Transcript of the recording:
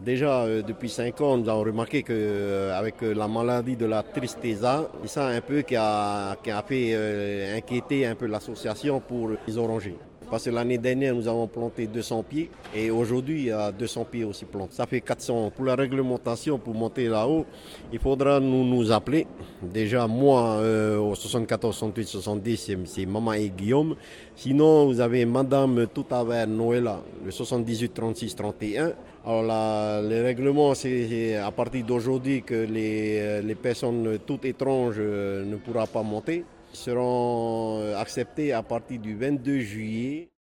Déjà, depuis 5 ans, nous avons remarqué qu'avec la maladie de la tristeza, c'est ça un peu qui a fait inquiéter un peu l'association pour les orangers. Parce que l'année dernière, nous avons planté 200 pieds et aujourd'hui, il y a 200 pieds aussi plantés. Ça fait 400. Pour la réglementation, pour monter là-haut, il faudra nous appeler. Déjà, moi, au 74, 68, 70, c'est Maman et Guillaume. Sinon, vous avez Madame Toutaver Noëlla, le 78, 36, 31. Alors là, les règlements, c'est à partir d'aujourd'hui que les personnes toutes étranges ne pourront pas monter seront acceptés à partir du 22 juillet.